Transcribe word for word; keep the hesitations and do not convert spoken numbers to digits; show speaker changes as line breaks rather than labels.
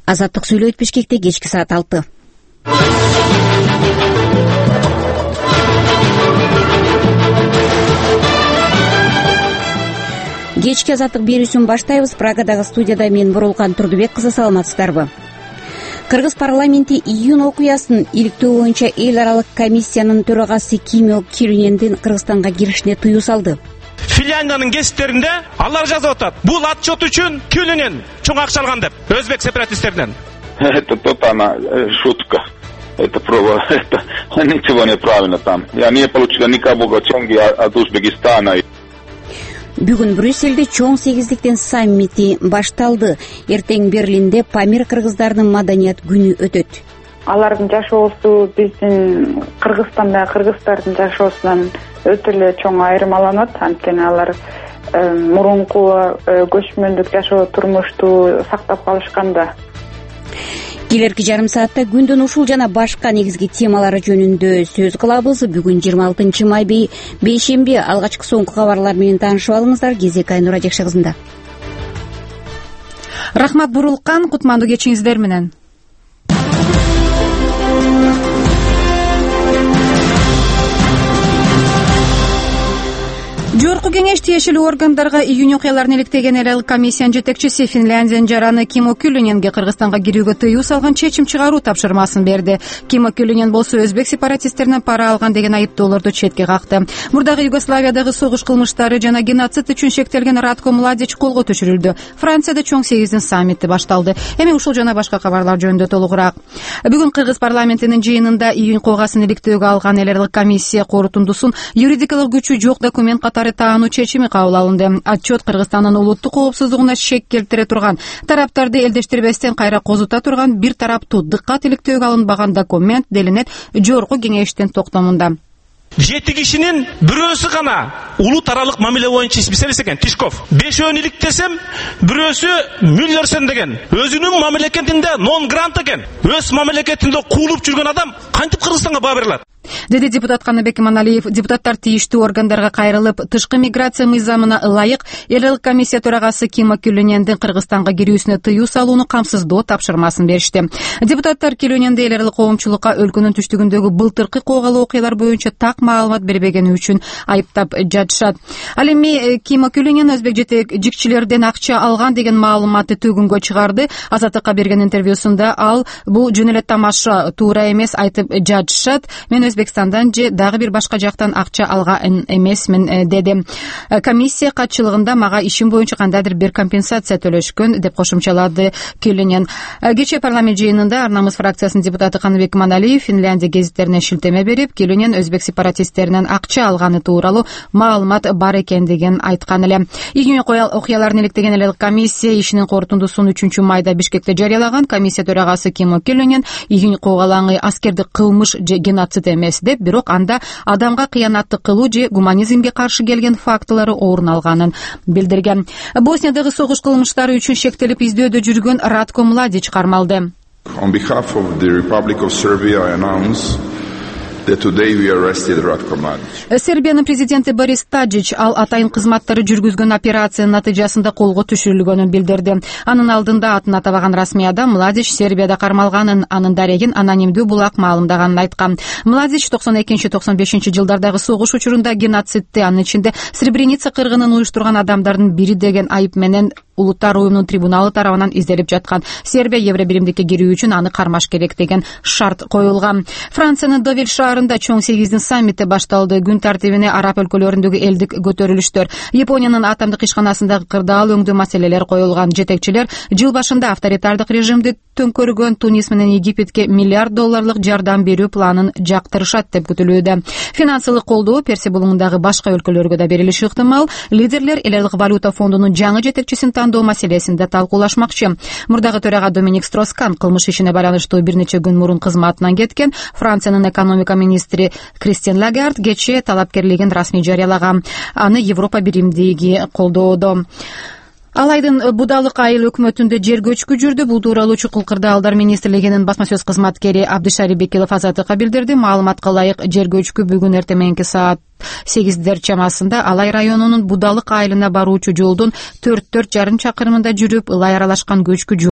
Азаттык сүйлөйт. Бишкекте кечки саат алты. Кечки азаттык берүүсүн баштайбыз. Прагадагы студияда мен Бурулкан Турдубек кызы. Саламатсыздарбы? Кыргыз парламенти июнь окуясын иликтөө боюнча эл аралык комиссиянын төрагасы Кимо Килинендин Кыргызстанга киришине тыюу салды.
Финляндиянын гезиттеринде алар жазып атат. Бул отчет үчүн Килинен чоң акча алган деп, өзбек сепаратисттеринен.
Это тотальная шутка. Это проба, это ничего не правильно там. Я не получил никакого деньги от Узбекистана.
Бүгүн Брюссельде чоң сегиздиктен саммити башталды. Эртең Берлинде Памир кыргыздарынын маданият күнү өтөт.
Алардын жашоосу биздин Кыргызстанда кыргыздардын жашоосунан өтө эле чоң айырмаланат. Анткени алар мурунку көчмөндүк жашоо турмушту сактап калышканда.
Келерки жарым саатта күндүн ушул жана башка негизги темалары жөнүндө сөз кылабыз. Бүгүн жыйырма алтынчы май бейшемби. Алгачкы соңку кабарлар менен таанышып алыңыздар. Кезек Айнура Жакшы кызында.
Рахмат Бурулкан, кутмандуу кечиңиздер менен. Жогорку кеңеш тиешелүү органдарга июнь окуяларын иликтеген эл аралык комиссиянын жетекчиси Финляндиянын жараны Кимо Килиненге Кыргызстанга кирүүгө тыюу салган чечим чыгаруу тапшырмасын берди. Кимо Килинен болсо өзбек сепаратисттеринен пара алган деген айыптоолорду четке какты. Мурдагы Югославиядагы согуш кылмыштары жана геноцид үчүн шектелген Ратко Младич колго түшүрүлдү. Францияда чоң сегиздин саммити башталды. Эми ушул жана башка кабарлар жөнүндө толугураак. Бүгүн Кыргыз парламентинин жыйынында июнь коогасын иликтөөгө алган эл аралык комиссия корутундусун юридикалык күчү жок документ катары таануу чечими кабыл алынды. Отчет Кыргызстандын улуттук коопсуздугуна шек келтире турган, тараптарды элдештирбестен кайра козута турган бир тараптуу дыккат иликтөөгө алынбаган документ делинет жогорку кеңештин токтомунда.
Жети кишинин бирөөсү гана улут аралык мамиле боюнча специалист экен, Тишков. Бешөөнү иликтесем, бирөөсү Мюллерсен деген, өзүнүн мамлекетинде нон грант экен. Өз мамлекетинде куулуп жүргөн адам кантип Кыргызстанга баа берилет?
Деди депутат Каныбек Иманалиев. Депутаттар тийиштүү органдарга кайрылып, тышкы миграция мыйзамына ылайык эл аралык комиссия төрагасы Кимо Килинендин Кыргызстанга кирүүсүнө тыюу салууну камсыздоо тапшырмасын беришти. Депутаттар Килиненди эл аралык коомчулукка өлкөнүн түштүгүндөгү былтыркы коогалуу окуялар боюнча так маалымат бербегени үчүн айыптап жатышат. Ал эми Кимо Килинен өзбек жетекчилерден акча алган деген маалыматты төгүнгө чыгарды. Азаттыкка берген интервьюсунда ал бул жөн эле тамаша, туура эмес айтып жатышат. Мен Өзбекстандан же дагы бир башка жактан акча алган эмесмин деди. Комиссия катчылыгында мага ишим боюнча кандайдыр бир компенсация төлөшкөн деп кошумчалады Килинен. Кечээ парламент жыйынында Ар-намыс фракциясынын депутаты Каныбек Иманалиев Финляндия гезиттерине шилтеме берип, Килинен өзбек сепаратисттеринен акча алганы тууралуу маалымат бар экендигин айткан эле. Июнь окуяларын иликтеген эл аралык комиссия ишинин корутундусун үчүнчү майда Бишкекте жарыялаган. Комиссия төрагасы Кимо Килинен июнь коогалаңы аскердик кылмыш же геноцид эмес деп, бирок анда адамга кыянаттык кылуу же гуманизмге каршы келген фактылары орун алганын билдирген. Босниядагы согуш кылмыштары үчүн шектелип издөөдө жүргөн Ратко Младич кармалды.
On behalf of the Republic of Serbia, I announce that today we arrested Ratko Mladic.
Сербиянын президенти Борис Таджич ал атайын кызматтары жүргүзгөн операциянын натыйжасында колго түшүрүлгөнүн билдирди. Анын алдында атын атабаган расмий адам Младич Сербияда кармалганын, анын дарегин анонимдүү булак маалымдаганын айткан. Младич токсон экинчи токсон бешинчи жылдардагы согуш учурунда геноцидти, анын ичинде Сребреница кыргынын уюштурган адамдардын бири деген айып менен Улуттар уюмунун трибуналы тарабынан изделип жаткан. Сербия Евро биримдикке кирүү үчүн аны кармаш керек деген шарт коюлган. Франциянын Довиль шаарында чоң сегиздин саммити башталды. Күн тартибине араб өлкөлөрүндөгү элдик көтөрүлүштөр, Япониянын атомдук ишканасындагы кырдаал өңдүү маселелер коюлган. Жетекчилер жыл башында авторитардык режимди төңкөргөн Тунис менен Египетке миллиард долларлык жардам берүү планын жактырышат деп күтүлүүдө. Финансылык колдоо Персия булуңундагы башка өлкөлөргө да берилиши ыктымал. Лидерлер эл аралык валюта фондунун жаңы жетекчисин тандоо маселесинде талкуулашмакчы. Мурдагы төрага Доминик Строскан кылмыш ишине байланыштуу бир нече күн мурун кызматынан кеткен. Франциянын экономика министри Кристин Лагард кечээ талапкерлигин расмий жарыялаган. Аны Европа биримдиги колдоодо. Алайдын Будалык айыл өкмөтүндө жер көчкү жүрдү. Бул тууралуу Чукул Кырдаалдар министрлигинин басма сөз кызматкери Абдишари Бекилов Азаттыкка билдирди. Маалыматка ылайык жер көчкү бүгүн эртең мененки саат сегиздер чамасында Алай районунун Будалык айылына баруучу жолдун төрт төрт жарым чакырымында жүрүп, ылай аралашкан көчкү